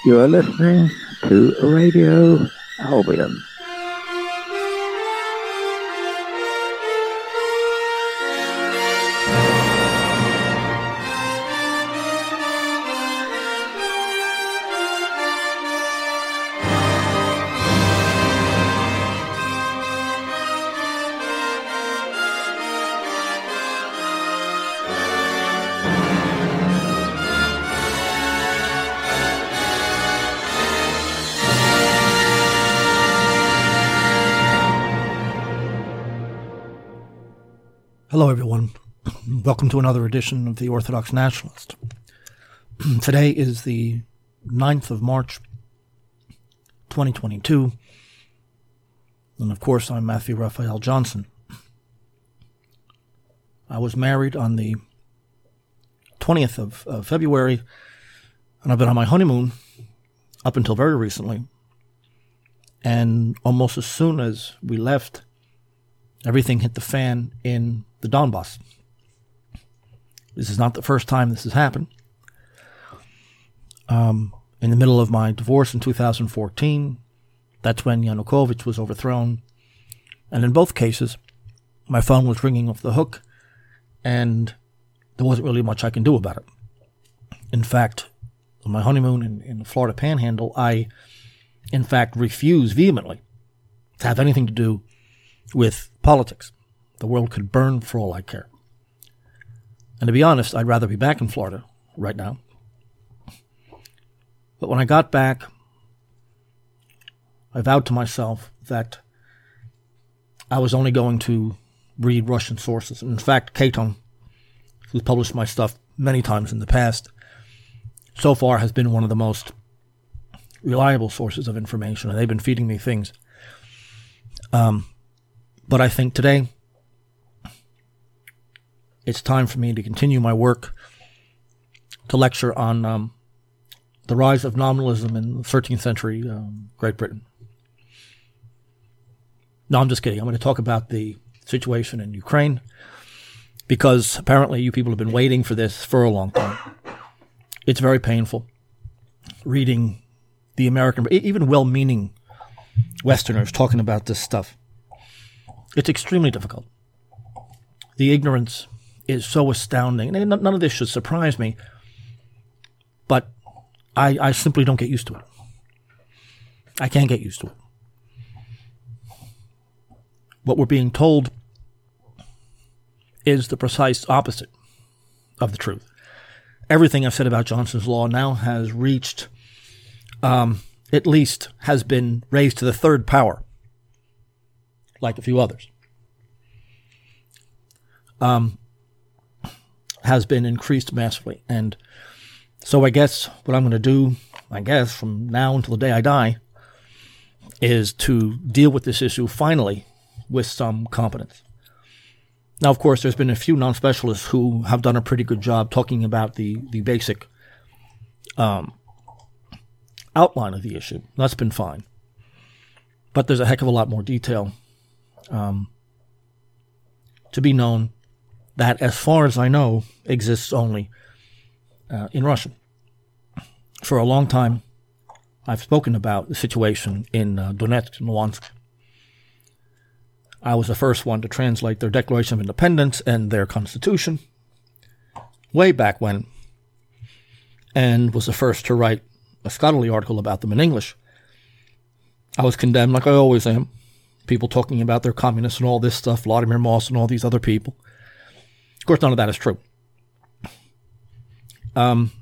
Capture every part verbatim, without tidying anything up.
You are listening to Radio Albion. Hello, everyone. Welcome to another edition of the Orthodox Nationalist. Today is the ninth of March, twenty twenty-two, and of course, I'm Matthew Raphael Johnson. I was married on the twentieth of, of February, and I've been on my honeymoon up until very recently, and almost as soon as we left, everything hit the fan in the Donbass. This is not the first time this has happened. Um, in the middle of my divorce in two thousand fourteen, that's when Yanukovych was overthrown. And in both cases, my phone was ringing off the hook, and there wasn't really much I can do about it. In fact, on my honeymoon in, in the Florida Panhandle, I, in fact, refused vehemently to have anything to do with politics. The world could burn for all I care. And to be honest, I'd rather be back in Florida right now. But when I got back, I vowed to myself that I was only going to read Russian sources. In fact, Katon, who's published my stuff many times in the past, so far has been one of the most reliable sources of information, and they've been feeding me things. Um, But I think today, it's time for me to continue my work to lecture on um, the rise of nominalism in the thirteenth century um, Great Britain. No, I'm just kidding. I'm going to talk about the situation in Ukraine, because apparently you people have been waiting for this for a long time. It's very painful reading the American, even well-meaning Westerners talking about this stuff. It's extremely difficult. The ignorance is so astounding. And none of this should surprise me, but I, I simply don't get used to it. I can't get used to it. What we're being told is the precise opposite of the truth. Everything I've said about Johnson's Law now has reached, um, at least has been raised to the third power, like a few others, um, has been increased massively. And so I guess what I'm going to do, I guess, from now until the day I die, is to deal with this issue finally with some competence. Now, of course, there's been a few non-specialists who have done a pretty good job talking about the, the basic um, outline of the issue. That's been fine. But there's a heck of a lot more detail Um, to be known that, as far as I know, exists only uh, in Russian. For a long time, I've spoken about the situation in uh, Donetsk and Luhansk. I was the first one to translate their Declaration of Independence and their Constitution way back when, and was the first to write a scholarly article about them in English. I was condemned, like I always am. People talking about their communists and all this stuff, Vladimir Moss and all these other people. Of course, none of that is true. Um,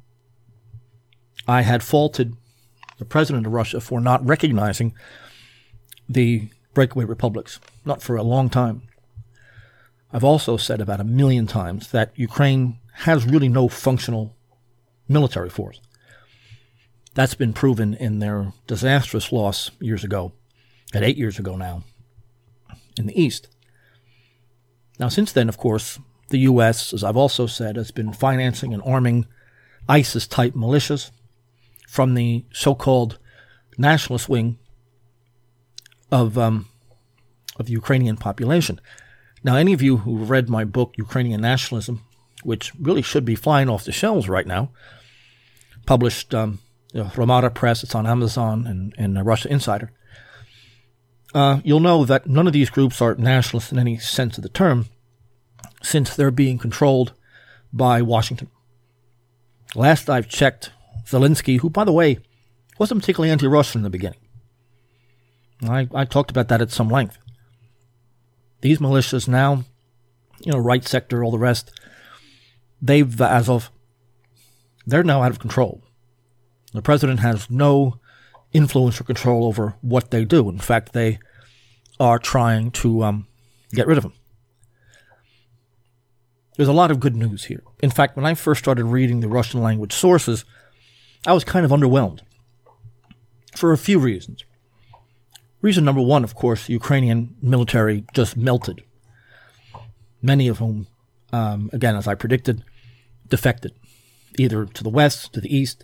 I had faulted the president of Russia for not recognizing the breakaway republics, not for a long time. I've also said about a million times that Ukraine has really no functional military force. That's been proven in their disastrous loss years ago, at eight years ago now, in the East. Now, since then, of course, the U S, as I've also said, has been financing and arming ISIS-type militias from the so-called nationalist wing of um, of the Ukrainian population. Now, any of you who read my book, Ukrainian Nationalism, which really should be flying off the shelves right now, published um, the Ramada Press, it's on Amazon and, and uh, Russia Insider, uh, you'll know that none of these groups are nationalist in any sense of the term, since they're being controlled by Washington. Last I've checked, Zelensky, who, by the way, wasn't particularly anti-Russian in the beginning. I, I talked about that at some length. These militias now, you know, right sector, all the rest, they've, as of, they're now out of control. The president has no influence or control over what they do. In fact, they are trying to um, get rid of him. There's a lot of good news here. In fact, when I first started reading the Russian language sources, I was kind of underwhelmed for a few reasons. Reason number one, of course, the Ukrainian military just melted. Many of whom, um, again, as I predicted, defected, either to the west, to the east.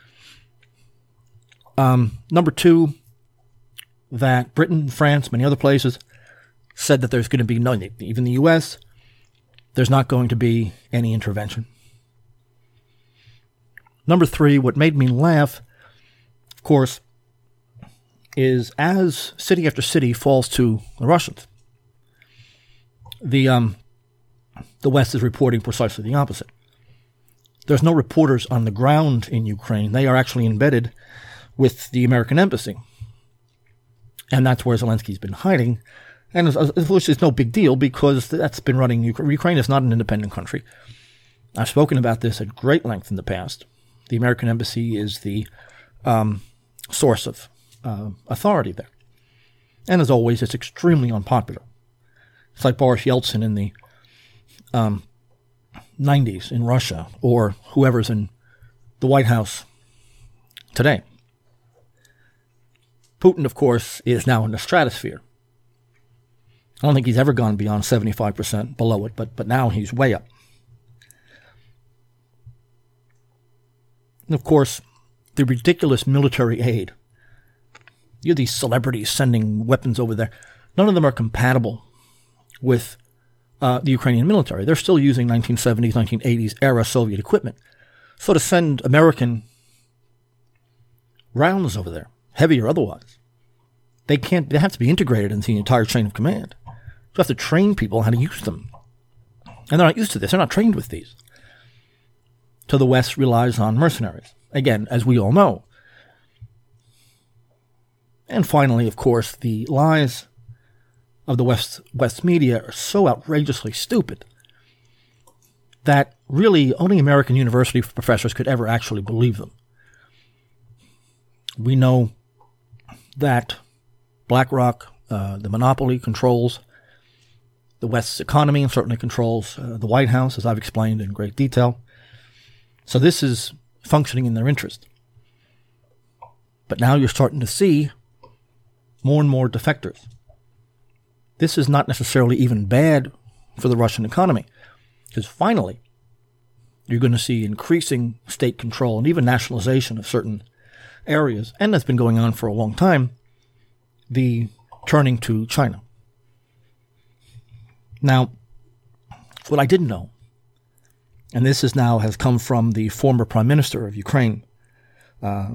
Um, number two, that Britain, France, many other places said that there's going to be no, even the U S, there's not going to be any intervention. Number three, what made me laugh, of course, is as city after city falls to the Russians, the um, the West is reporting precisely the opposite. There's no reporters on the ground in Ukraine. They are actually embedded with the American embassy. And that's where Zelensky's been hiding. And which is no big deal because that's been running Ukraine. Ukraine is not an independent country. I've spoken about this at great length in the past. The American embassy is the um, source of uh, authority there. And as always, it's extremely unpopular. It's like Boris Yeltsin in the um, nineties in Russia, or whoever's in the White House today. Putin, of course, is now in the stratosphere. I don't think he's ever gone beyond seventy-five percent below it, but, but now he's way up. And of course, the ridiculous military aid. You have these celebrities sending weapons over there. None of them are compatible with uh, the Ukrainian military. They're still using nineteen seventies, nineteen eighties era Soviet equipment. So to send American rounds over there, heavy or otherwise, they can't. They have to be integrated into the entire chain of command. You have to train people how to use them. And they're not used to this. They're not trained with these. So the West relies on mercenaries. Again, as we all know. And finally, of course, the lies of the West, West media are so outrageously stupid that really only American university professors could ever actually believe them. We know that BlackRock, uh, the monopoly, controls the West's economy and certainly controls uh, the White House, as I've explained in great detail. So this is functioning in their interest. But now you're starting to see more and more defectors. This is not necessarily even bad for the Russian economy, because finally you're going to see increasing state control and even nationalization of certain areas, and that's been going on for a long time, the turning to China. Now, what I didn't know, and this is now has come from the former Prime Minister of Ukraine, uh,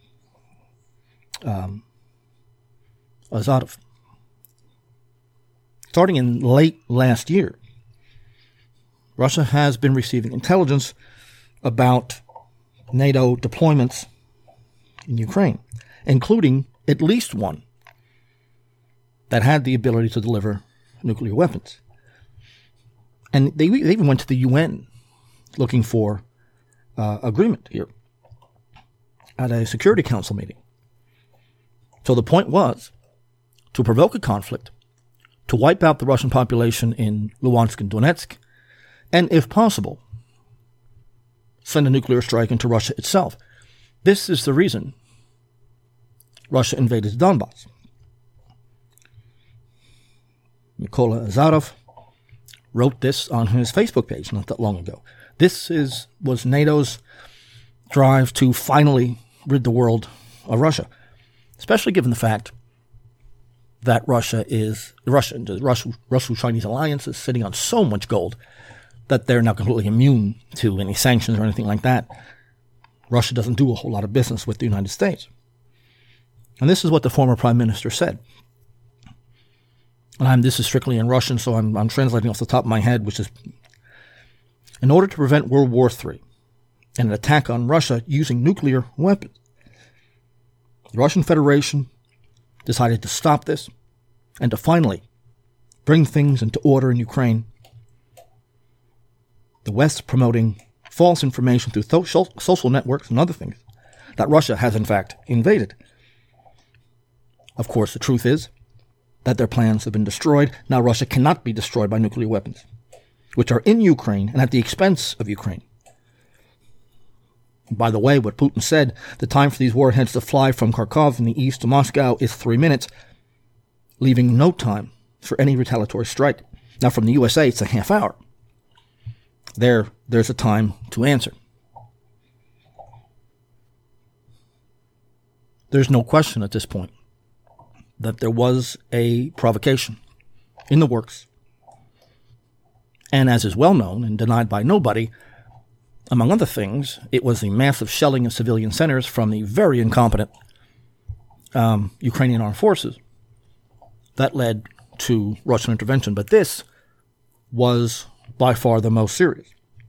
um, Azarov. Starting in late last year, Russia has been receiving intelligence about NATO deployments in Ukraine, including at least one that had the ability to deliver nuclear weapons. And they, they even went to the U N looking for uh, agreement here at a Security Council meeting. So the point was to provoke a conflict, to wipe out the Russian population in Luhansk and Donetsk, and if possible, send a nuclear strike into Russia itself. This is the reason Russia invaded Donbass. Mykola Azarov wrote this on his Facebook page not that long ago. This is was NATO's drive to finally rid the world of Russia, especially given the fact that Russia is the Russian the Russo-Chinese alliance is sitting on so much gold that they're now completely immune to any sanctions or anything like that. Russia doesn't do a whole lot of business with the United States. And this is what the former prime minister said. And I'm, this is strictly in Russian, so I'm, I'm translating off the top of my head, which is, in order to prevent World War Three and an attack on Russia using nuclear weapons, the Russian Federation decided to stop this and to finally bring things into order in Ukraine. The West promoting false information through social, social networks and other things that Russia has in fact invaded. Of course, the truth is that their plans have been destroyed. Now Russia cannot be destroyed by nuclear weapons, which are in Ukraine and at the expense of Ukraine. By the way, what Putin said, the time for these warheads to fly from Kharkov in the east to Moscow is three minutes, leaving no time for any retaliatory strike. Now from the U S A, it's a half hour. There, there's a time to answer. There's no question at this point that there was a provocation in the works. And as is well known and denied by nobody, among other things, it was the massive shelling of civilian centers from the very incompetent um, Ukrainian armed forces that led to Russian intervention. But this was by far the most serious.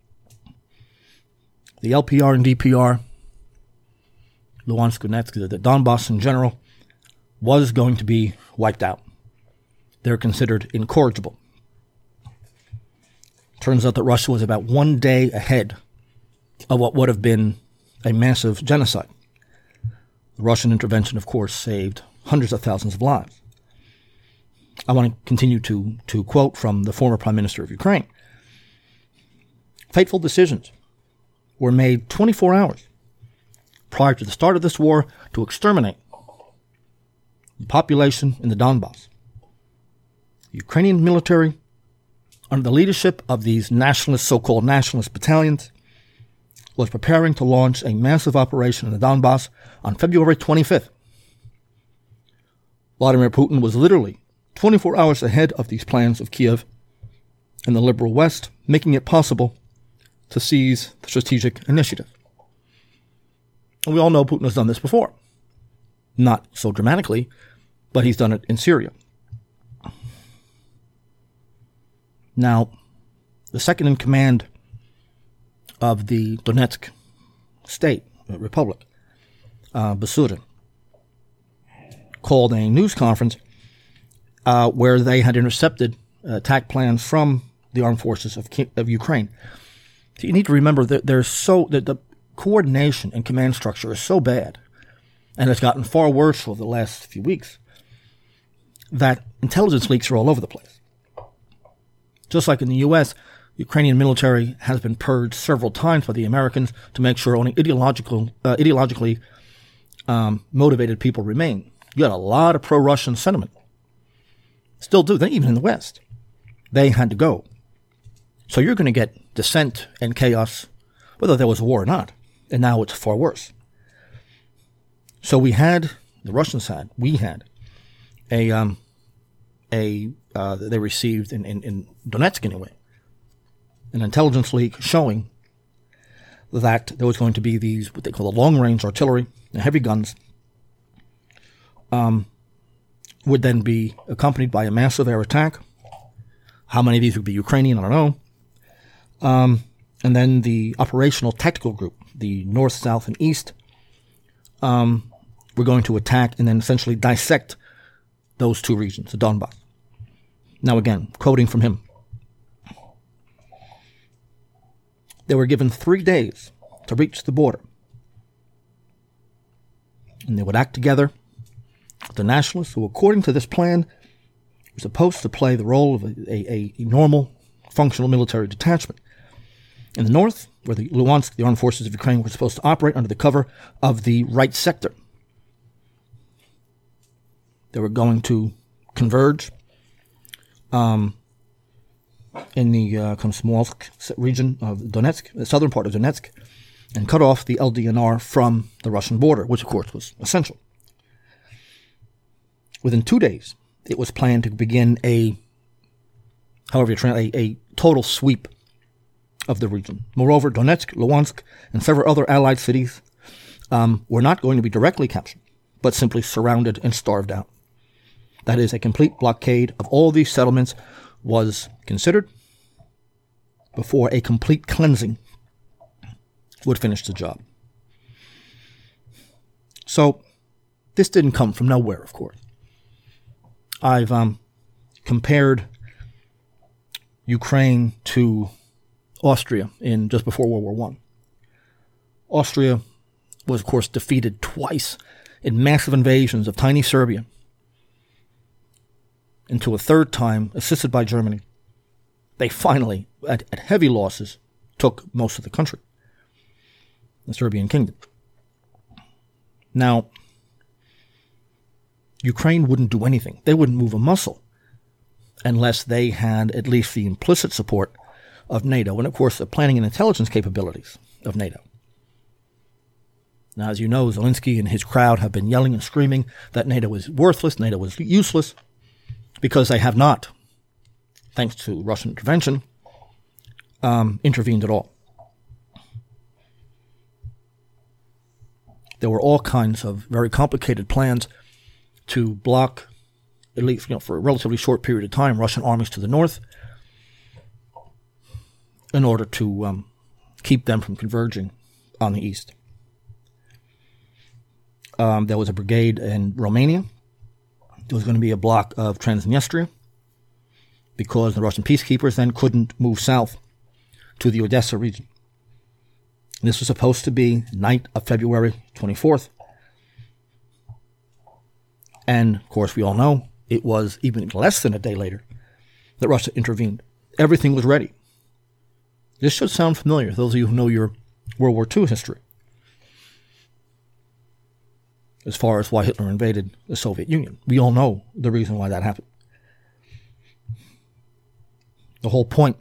The L P R and D P R, Luhansk, Donetsk, the Donbass in general, was going to be wiped out. They're considered incorrigible. Turns out that Russia was about one day ahead of what would have been a massive genocide. The Russian intervention, of course, saved hundreds of thousands of lives. I want to continue to, to quote from the former Prime Minister of Ukraine. Fateful decisions were made twenty-four hours prior to the start of this war to exterminate the population in the Donbass. The Ukrainian military, under the leadership of these nationalist, so-called nationalist battalions, was preparing to launch a massive operation in the Donbass on February twenty-fifth. Vladimir Putin was literally twenty-four hours ahead of these plans of Kiev and the liberal West, making it possible to seize the strategic initiative. And we all know Putin has done this before. Not so dramatically, but he's done it in Syria. Now, the second in command of the Donetsk state, uh, republic, uh, Basurin, called a news conference uh, where they had intercepted uh, attack plans from the armed forces of, of Ukraine. So you need to remember that there's so that the coordination and command structure is so bad, and it's gotten far worse over the last few weeks, that intelligence leaks are all over the place. Just like in the U S, Ukrainian military has been purged several times by the Americans to make sure only ideological, uh, ideologically um, motivated people remain. You got a lot of pro-Russian sentiment. Still do, even in the West. They had to go. So you're going to get dissent and chaos, whether there was a war or not. And now it's far worse. So we had, the Russians had, we had, a, um, a uh, they received in, in, in Donetsk anyway, an intelligence leak showing that there was going to be these, what they call the long-range artillery, the heavy guns, um, would then be accompanied by a massive air attack. How many of these would be Ukrainian, I don't know. Um, and then the operational tactical group, the north, south, and east, um, were going to attack and then essentially dissect those two regions, the Donbass. Now again, quoting from him. They were given three days to reach the border. And they would act together with the nationalists who, according to this plan, were supposed to play the role of a, a, a normal, functional military detachment. In the north, where the Luhansk, the armed forces of Ukraine, were supposed to operate under the cover of the right sector. They were going to converge um, in the uh, Komsomolsk region of Donetsk, the southern part of Donetsk, and cut off the L D N R from the Russian border, which of course was essential. Within two days, it was planned to begin a, however you translate, a, a total sweep of the region. Moreover, Donetsk, Luhansk, and several other allied cities um, were not going to be directly captured, but simply surrounded and starved out. That is, a complete blockade of all these settlements was considered before a complete cleansing would finish the job. So, this didn't come from nowhere, of course. I've um, compared Ukraine to Austria in just before World War One. Austria was, of course, defeated twice in massive invasions of tiny Serbia, until a third time, assisted by Germany, they finally, at, at heavy losses, took most of the country, the Serbian kingdom. Now, Ukraine wouldn't do anything. They wouldn't move a muscle unless they had at least the implicit support of NATO and, of course, the planning and intelligence capabilities of NATO. Now, as you know, Zelensky and his crowd have been yelling and screaming that NATO is worthless, NATO is useless, because they have not, thanks to Russian intervention, um, intervened at all. There were all kinds of very complicated plans to block, at least you know, for a relatively short period of time, Russian armies to the north in order to um, keep them from converging on the east. Um, there was a brigade in Romania. There was going to be a block of Transnistria because the Russian peacekeepers then couldn't move south to the Odessa region. This was supposed to be night of February twenty-fourth. And, of course, we all know it was even less than a day later that Russia intervened. Everything was ready. This should sound familiar to those of you who know your World War Two history, as far as why Hitler invaded the Soviet Union. We all know the reason why that happened. The whole point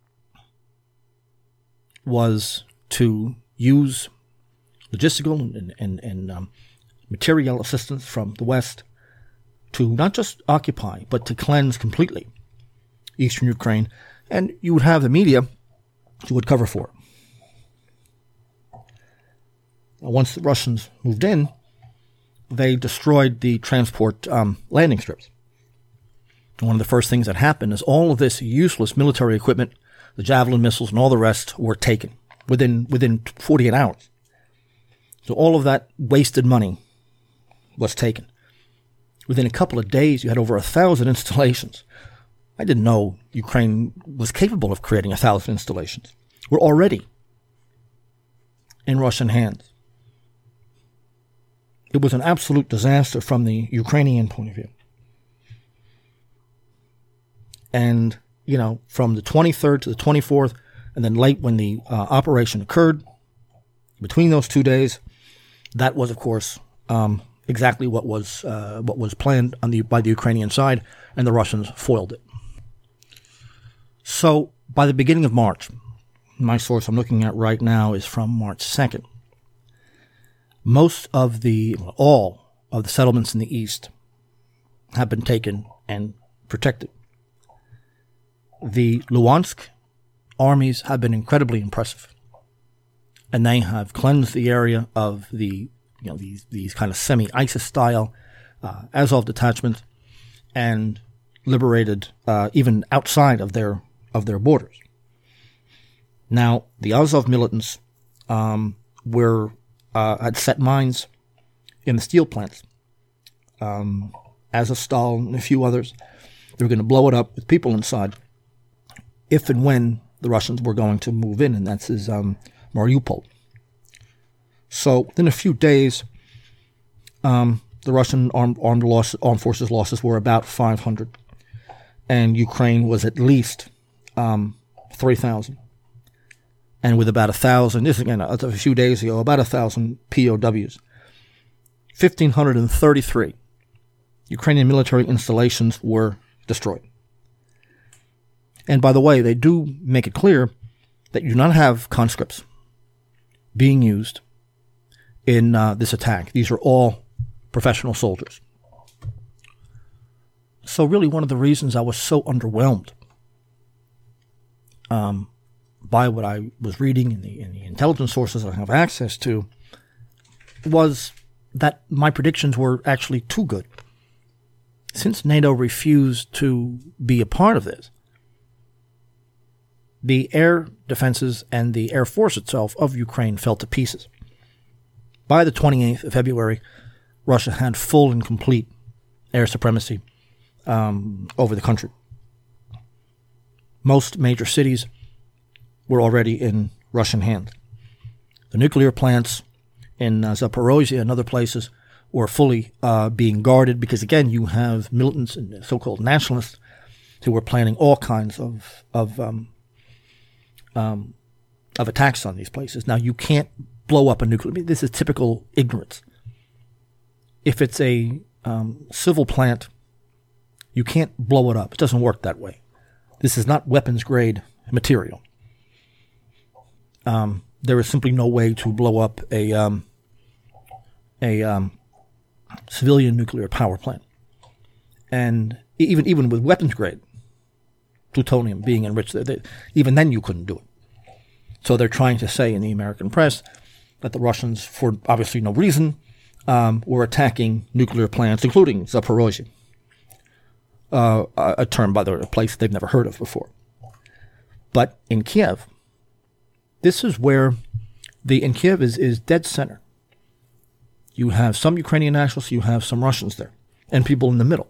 was to use logistical and, and, and um, material assistance from the West to not just occupy, but to cleanse completely eastern Ukraine. And you would have the media who would cover for it. Once the Russians moved in, they destroyed the transport um, landing strips. And one of the first things that happened is all of this useless military equipment, the Javelin missiles and all the rest, were taken within within forty-eight hours. So all of that wasted money was taken. Within a couple of days, you had over a thousand installations. I didn't know Ukraine was capable of creating a thousand installations. We're already in Russian hands. It was an absolute disaster from the Ukrainian point of view. And, you know, from the twenty-third to the twenty-fourth, and then late when the uh, operation occurred, between those two days, that was, of course, um, exactly what was uh, what was planned on the by the Ukrainian side, and the Russians foiled it. So, by the beginning of March, my source I'm looking at right now is from March second. Most of the, well, all of the settlements in the east have been taken and protected. The Luhansk armies have been incredibly impressive, and they have cleansed the area of the, you know, these these kind of semi-ISIS style uh, Azov detachments, and liberated uh, even outside of their of their borders. Now, the Azov militants um, were uh, had set mines in the steel plants. Um, Azovstal and a few others. They were going to blow it up with people inside if and when the Russians were going to move in, and that's his um, Mariupol. So within a few days, um, the Russian armed armed, loss, armed forces losses were about five hundred, and Ukraine was at least um, three thousand. And with about a thousand, this again a few days ago, about a thousand P O Ws, fifteen thirty-three Ukrainian military installations were destroyed. And by the way, they do make it clear that you do not have conscripts being used in uh, this attack. These are all professional soldiers. So really one of the reasons I was so underwhelmed um, by what I was reading in the, in the intelligence sources I have access to was that my predictions were actually too good. Since NATO refused to be a part of this, the air defenses and the air force itself of Ukraine fell to pieces. By the twenty-eighth of February, Russia had full and complete air supremacy um, over the country. Most major cities were already in Russian hands. The nuclear plants in uh, Zaporozhye and other places were fully uh, being guarded because, again, you have militants and so-called nationalists who were planning all kinds of of um, um, of attacks on these places. Now, you can't blow up a nuclear. I mean, this is typical ignorance. If it's a um, civil plant, you can't blow it up. It doesn't work that way. This is not weapons-grade material. Um, there is simply no way to blow up a um, a um, civilian nuclear power plant. And even even with weapons-grade plutonium being enriched, they, even then you couldn't do it. So they're trying to say in the American press that the Russians, for obviously no reason, um, were attacking nuclear plants, including Zaporozhye, uh, a term, by the way, a place they've never heard of before. But in Kiev, this is where the in Kiev is, is dead center. You have some Ukrainian nationalists, you have some Russians there, and people in the middle.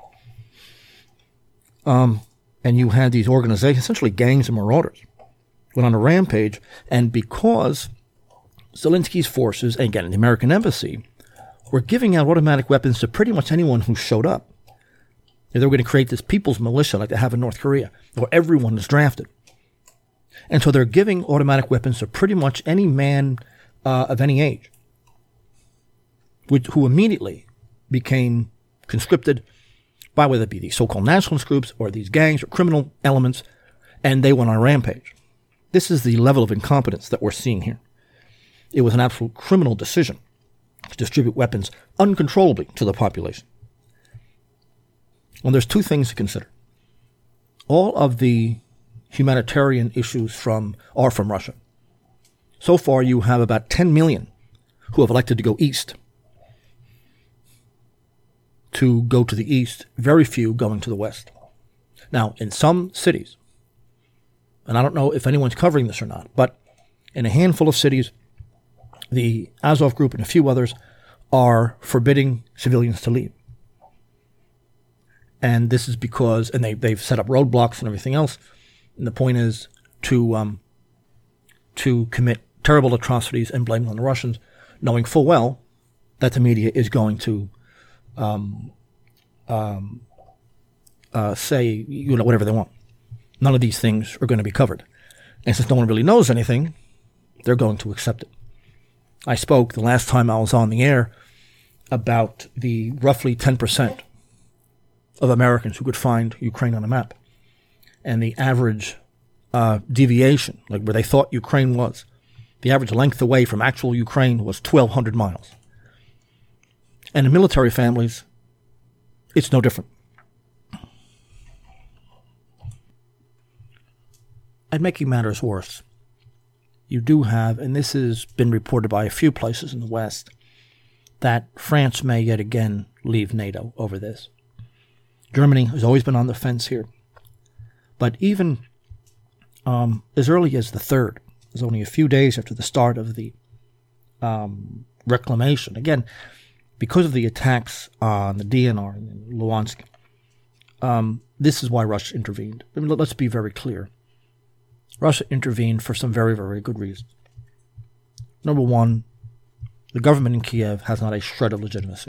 Um, and you had these organizations, essentially gangs of marauders, went on a rampage, and because Zelensky's forces, and again, the American embassy, were giving out automatic weapons to pretty much anyone who showed up. They were going to create this people's militia like they have in North Korea, where everyone is drafted. And so they're giving automatic weapons to pretty much any man uh, of any age, which, who immediately became conscripted by whether it be these so-called nationalist groups or these gangs or criminal elements, and they went on a rampage. This is the level of incompetence that we're seeing here. It was an absolute criminal decision to distribute weapons uncontrollably to the population. Well, there's two things to consider. All of the humanitarian issues from are from Russia. So far, you have about ten million who have elected to go east. To go to the east, very few going to the west. Now, in some cities, and I don't know if anyone's covering this or not, but in a handful of cities, the Azov Group and a few others are forbidding civilians to leave. And this is because, and they, they've set up roadblocks and everything else. And the point is to um, to commit terrible atrocities and blame it on the Russians, knowing full well that the media is going to um, um, uh, say, you know, whatever they want. None of these things are going to be covered. And since no one really knows anything, they're going to accept it. I spoke the last time I was on the air about the roughly ten percent of Americans who could find Ukraine on a map. And the average uh, deviation, like where they thought Ukraine was, the average length away from actual Ukraine was twelve hundred miles. And in military families, it's no different. And making matters worse, you do have, and this has been reported by a few places in the West, that France may yet again leave NATO over this. Germany has always been on the fence here. But even um, as early as the third, it was only a few days after the start of the um, reclamation, again, because of the attacks on the D N R in Luhansk, um, this is why Russia intervened. I mean, let's be very clear. Russia intervened for some very, very good reasons. Number one, the government in Kiev has not a shred of legitimacy.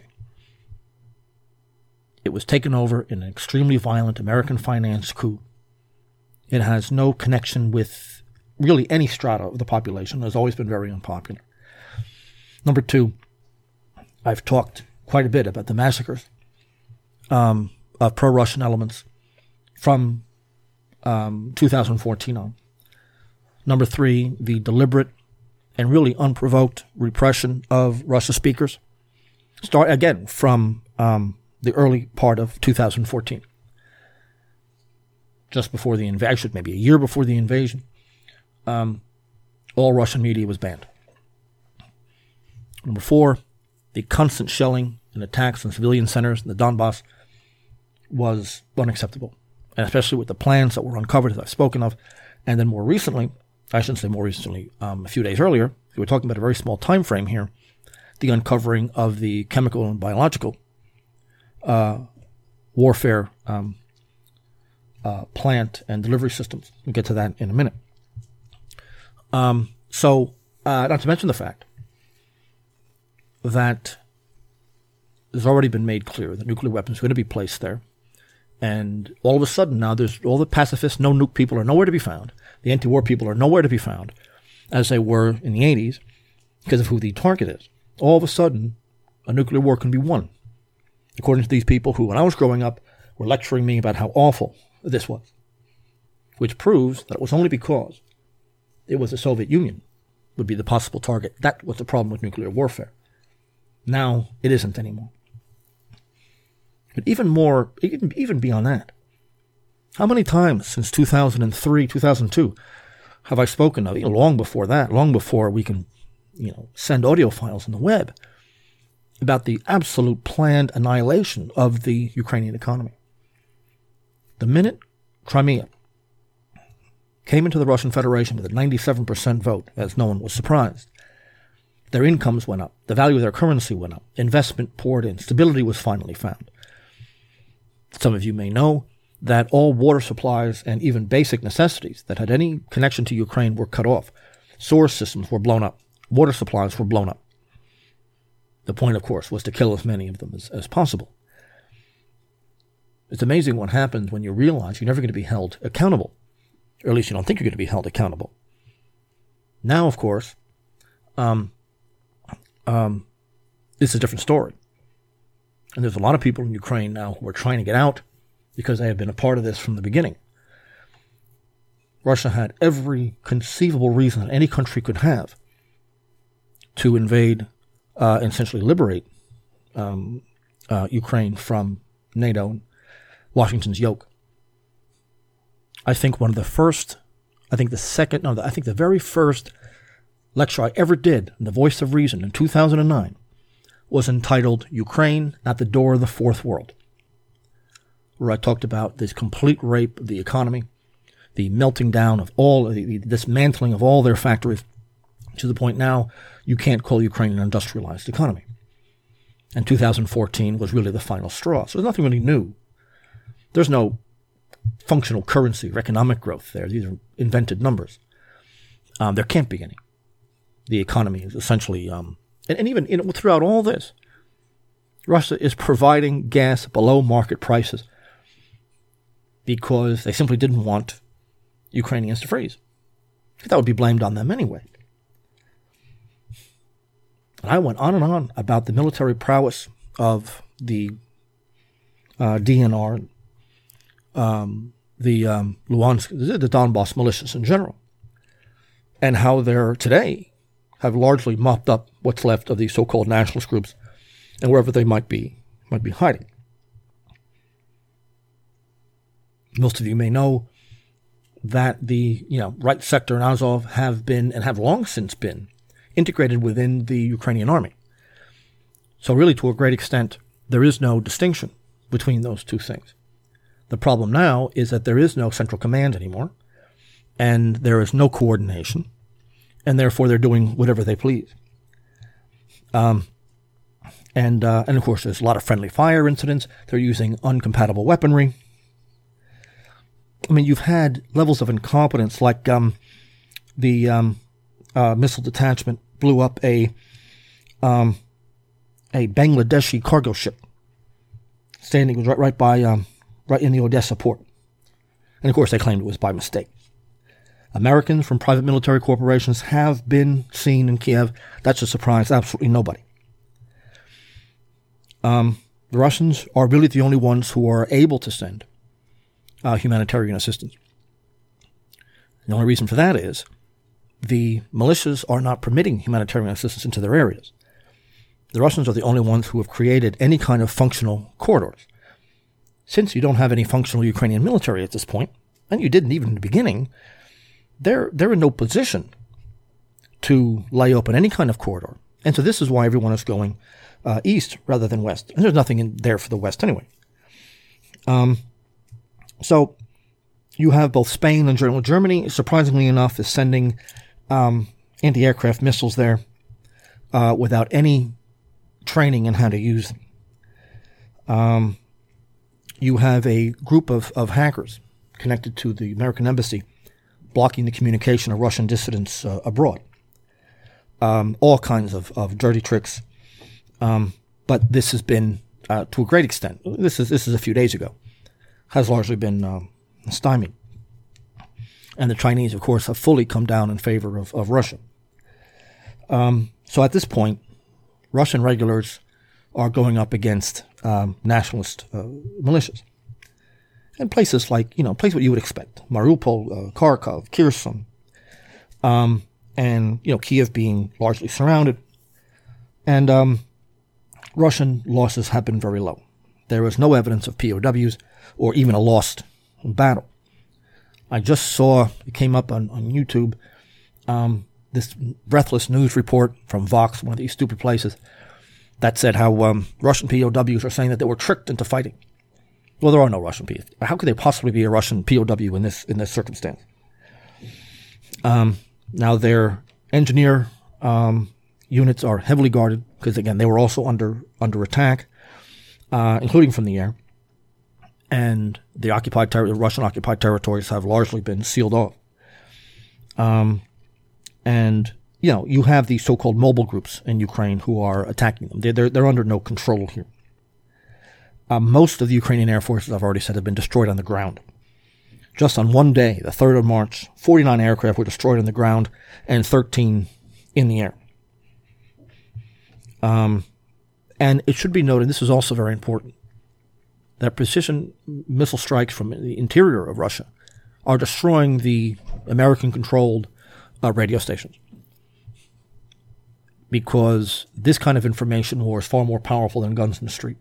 It was taken over in an extremely violent American finance coup. It has no connection with really any strata of the population. It has always been very unpopular. Number two, I've talked quite a bit about the massacres um, of pro-Russian elements from um, two thousand fourteen on. Number three, the deliberate and really unprovoked repression of Russia speakers. Start again from um, the early part of two thousand fourteen. Just before the invasion, maybe a year before the invasion, um, all Russian media was banned. Number four, the constant shelling and attacks on civilian centers in the Donbass was unacceptable, and especially with the plans that were uncovered, as I've spoken of. And then more recently, I shouldn't say more recently, um, a few days earlier, we were talking about a very small time frame here, the uncovering of the chemical and biological uh, warfare um, uh, plant and delivery systems. We'll get to that in a minute. Um, so, uh, not to mention the fact that it's already been made clear that nuclear weapons are going to be placed there. And all of a sudden now there's all the pacifists, no nuke people are nowhere to be found. The anti-war people are nowhere to be found, as they were in the eighties, because of who the target is. All of a sudden, a nuclear war can be won. According to these people who, when I was growing up, were lecturing me about how awful this was. Which proves that it was only because it was the Soviet Union would be the possible target. That was the problem with nuclear warfare. Now, it isn't anymore. But even more, even, even beyond that, how many times since two thousand three, two thousand two have I spoken of, you know, long before that, long before we can, you know, send audio files on the web, about the absolute planned annihilation of the Ukrainian economy? The minute Crimea came into the Russian Federation with a ninety-seven percent vote, as no one was surprised, their incomes went up, the value of their currency went up, investment poured in, stability was finally found. Some of you may know that all water supplies and even basic necessities that had any connection to Ukraine were cut off. Sewer systems were blown up. Water supplies were blown up. The point, of course, was to kill as many of them as, as possible. It's amazing what happens when you realize you're never going to be held accountable, or at least you don't think you're going to be held accountable. Now, of course, um, um, it's a different story. And there's a lot of people in Ukraine now who are trying to get out because they have been a part of this from the beginning. Russia had every conceivable reason that any country could have to invade uh, and essentially liberate um, uh, Ukraine from NATO and Washington's yoke. I think one of the first, I think the second, no, I think the very first lecture I ever did in the Voice of Reason in two thousand nine was entitled Ukraine at the Door of the Fourth World, where I talked about this complete rape of the economy, the melting down of all, the, the dismantling of all their factories, to the point now you can't call Ukraine an industrialized economy. And two thousand fourteen was really the final straw. So there's nothing really new. There's no functional currency or economic growth there. These are invented numbers. Um, there can't be any. The economy is essentially... Um, And, and even you know, throughout all this, Russia is providing gas below market prices because they simply didn't want Ukrainians to freeze. That would be blamed on them anyway. And I went on and on about the military prowess of the uh, D N R, um, the um, Luhansk, the Donbass militias in general, and how they're today have largely mopped up what's left of these so-called nationalist groups and wherever they might be might be hiding. Most of you may know that the you know right sector and Azov have been and have long since been integrated within the Ukrainian army. So really, to a great extent, there is no distinction between those two things. The problem now is that there is no central command anymore, and there is no coordination, and therefore they're doing whatever they please. Um, and uh, and of course, there's a lot of friendly fire incidents. They're using uncompatible weaponry. I mean, you've had levels of incompetence like um, the um, uh, missile detachment blew up a um, a Bangladeshi cargo ship standing right, right by um, right in the Odessa port, and of course they claimed it was by mistake. Americans from private military corporations have been seen in Kiev. That's a surprise. Absolutely nobody. Um, the Russians are really the only ones who are able to send uh, humanitarian assistance. The only reason for that is the militias are not permitting humanitarian assistance into their areas. The Russians are the only ones who have created any kind of functional corridors. Since you don't have any functional Ukrainian military at this point, and you didn't even in the beginning, they're, they're in no position to lay open any kind of corridor, And so this is why everyone is going uh, east rather than west. And there's nothing in there for the west anyway. Um, so you have both Spain and Germany, surprisingly enough, is sending um, anti-aircraft missiles there uh, without any training in how to use them. Um, you have a group of, of hackers connected to the American embassy blocking the communication of Russian dissidents uh, abroad. Um, all kinds of, of dirty tricks. Um, but this has been, uh, to a great extent, this is this is a few days ago, has largely been um, stymied. And the Chinese, of course, have fully come down in favor of, of Russia. Um, so at this point, Russian regulars are going up against um, nationalist uh, militias. And places like, you know, places what you would expect. Mariupol, uh, Kharkov, Kherson, um, and, you know, Kiev being largely surrounded. And um, Russian losses have been very low. There is no evidence of P O Ws or even a lost battle. I just saw, it came up on, on YouTube, um, this breathless news report from Vox, one of these stupid places, that said how um, Russian P O Ws are saying that they were tricked into fighting. Well, there are no Russian P O Ws. How could there possibly be a Russian P O W in this in this circumstance? Um, now, their engineer um, units are heavily guarded because, again, they were also under under attack, uh, including from the air. And the occupied ter- the Russian occupied territories have largely been sealed off. Um, and you know, you have these so-called mobile groups in Ukraine who are attacking them. They're they're, they're under no control here. Uh, most of the Ukrainian air forces, I've already said, have been destroyed on the ground. Just on one day, the third of March, forty-nine aircraft were destroyed on the ground and thirteen in the air. Um, and it should be noted, this is also very important, that precision missile strikes from the interior of Russia are destroying the American-controlled uh, radio stations. Because this kind of information war is far more powerful than guns in the street.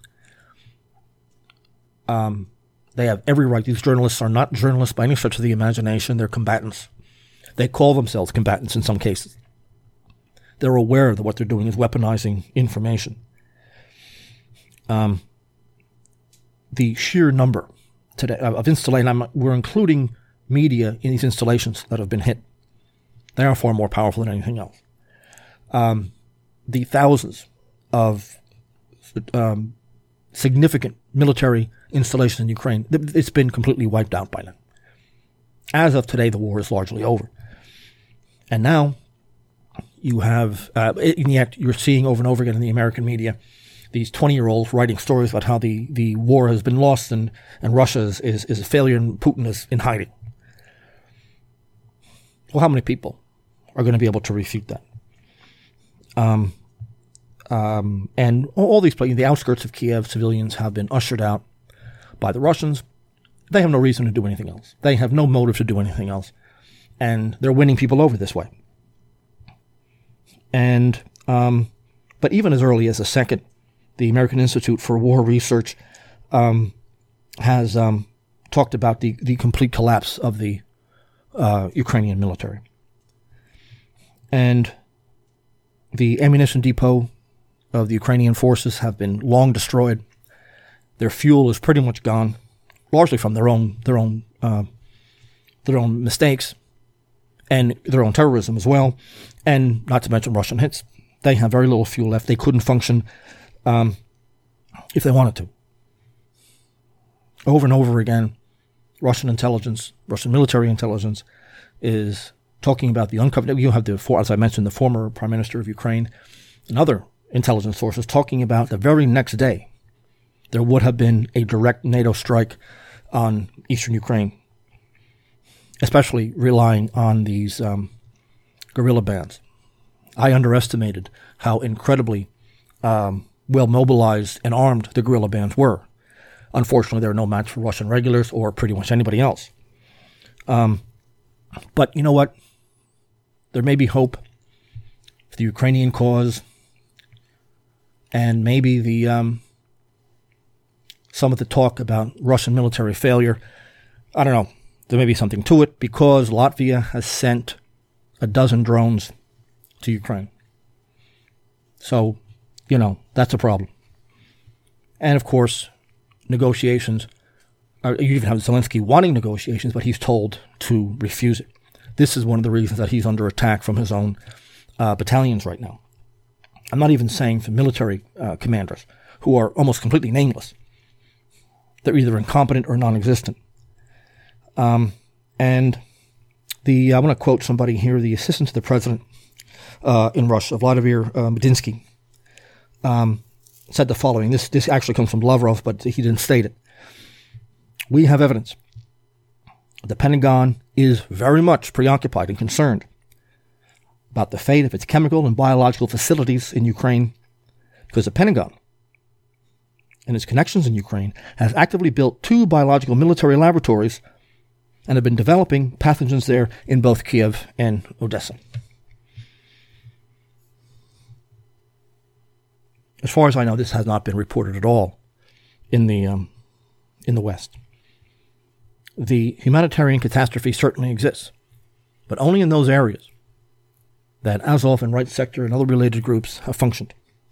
Um, they have every right. These journalists are not journalists by any stretch of the imagination. They're combatants. They call themselves combatants in some cases. They're aware that what they're doing is weaponizing information. Um, the sheer number today of installations, we're including media in these installations that have been hit. They are far more powerful than anything else. Um, the thousands of um, significant military installations in Ukraine, it's been completely wiped out by now. As of today, the war is largely over. And now you have, uh, and yet you're seeing over and over again in the American media, these twenty-year-olds writing stories about how the, the war has been lost and, and Russia is, is, is a failure and Putin is in hiding. Well, how many people are going to be able to refute that? Um, um, and all these places, the outskirts of Kiev, civilians have been ushered out by the Russians. They have no reason to do anything else. They have no motive to do anything else. And they're winning people over this way. And, um, but even as early as the second, the American Institute for War Research, um, has, um, talked about the, the complete collapse of the, uh, Ukrainian military. And the ammunition depot of the Ukrainian forces have been long destroyed. Their fuel is pretty much gone, largely from their own their own uh, their own mistakes and their own terrorism as well, and not to mention Russian hits. They have very little fuel left. They couldn't function um, if they wanted to. Over and over again, Russian intelligence, Russian military intelligence, is talking about the uncovered. You have the, as I mentioned, the former Prime Minister of Ukraine and other intelligence sources talking about the very next day there would have been a direct NATO strike on eastern Ukraine, especially relying on these um, guerrilla bands. I underestimated how incredibly um, well mobilized and armed the guerrilla bands were. Unfortunately, they're no match for Russian regulars or pretty much anybody else. Um, but you know what? There may be hope for the Ukrainian cause, and maybe the um, some of the talk about Russian military failure. I don't know. There may be something to it because Latvia has sent a dozen drones to Ukraine. So, you know, that's a problem. And of course, negotiations, uh, you even have Zelensky wanting negotiations, but he's told to refuse it. This is one of the reasons that he's under attack from his own uh, battalions right now. I'm not even saying from military uh, commanders who are almost completely nameless. They're either incompetent or non-existent. Um, and the I want to quote somebody here, the assistant to the president uh, in Russia, Vladimir uh, Medinsky, um, said the following. This, this actually comes from Lavrov, but he didn't state it. We have evidence. The Pentagon is very much preoccupied and concerned about the fate of its chemical and biological facilities in Ukraine, because the Pentagon and its connections in Ukraine has actively built two biological military laboratories and have been developing pathogens there in both Kiev and Odessa. As far as I know, this has not been reported at all in the um, in the West. The humanitarian catastrophe certainly exists, but only in those areas that Azov and Right Sector and other related groups have functioned.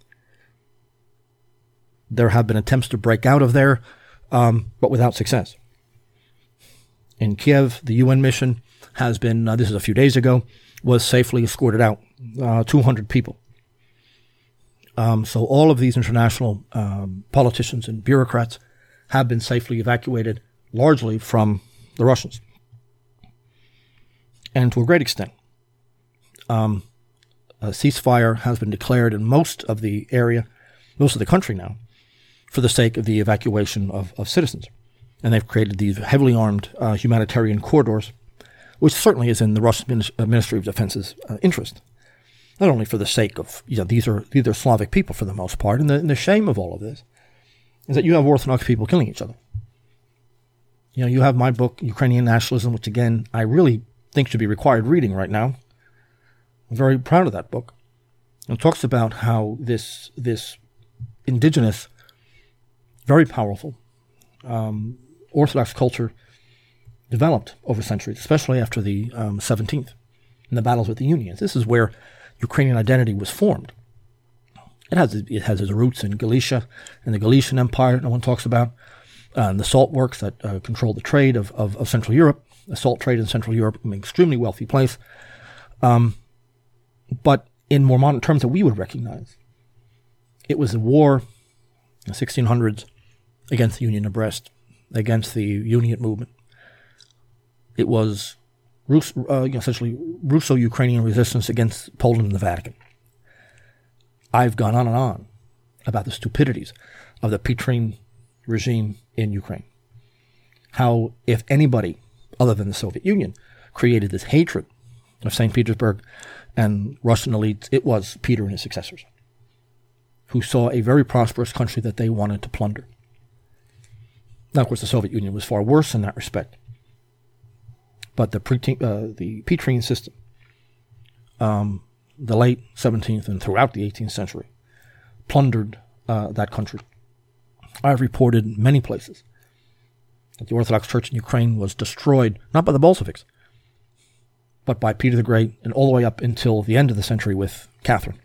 There have been attempts to break out of there, um, but without success. In Kiev, the U N mission has been, uh, this is a few days ago, was safely escorted out, uh, two hundred people. Um, so all of these international um, politicians and bureaucrats have been safely evacuated, largely from the Russians. And to a great extent, um, a ceasefire has been declared in most of the area, most of the country now, for the sake of the evacuation of, of citizens. And they've created these heavily armed uh, humanitarian corridors, which certainly is in the Russian Ministry of Defense's uh, interest. Not only for the sake of, you know, these are these are Slavic people for the most part, and the, and the shame of all of this is that you have Orthodox people killing each other. You know, you have my book, Ukrainian Nationalism, which again, I really think should be required reading right now. I'm very proud of that book. It talks about how this this indigenous, very powerful um, Orthodox culture developed over centuries, especially after the um, seventeenth, in the battles with the Unions. This is where Ukrainian identity was formed. It has it has its roots in Galicia and the Galician Empire. No one talks about uh, and the salt works that uh, controlled the trade of, of, of Central Europe. The salt trade in Central Europe, an extremely wealthy place, um, but in more modern terms that we would recognize, it was a war in the sixteen hundreds against the Union of Brest, against the Uniate movement. It was Rus- uh, essentially Russo-Ukrainian resistance against Poland and the Vatican. I've gone on and on about the stupidities of the Petrine regime in Ukraine. How, if anybody other than the Soviet Union created this hatred of Saint Petersburg and Russian elites, it was Peter and his successors, who saw a very prosperous country that they wanted to plunder. Now, of course, the Soviet Union was far worse in that respect. But the, pre- uh, the Petrine system, um, the late seventeenth and throughout the eighteenth century, plundered uh, that country. I've reported many places that the Orthodox Church in Ukraine was destroyed, not by the Bolsheviks, but by Peter the Great, and all the way up until the end of the century with Catherine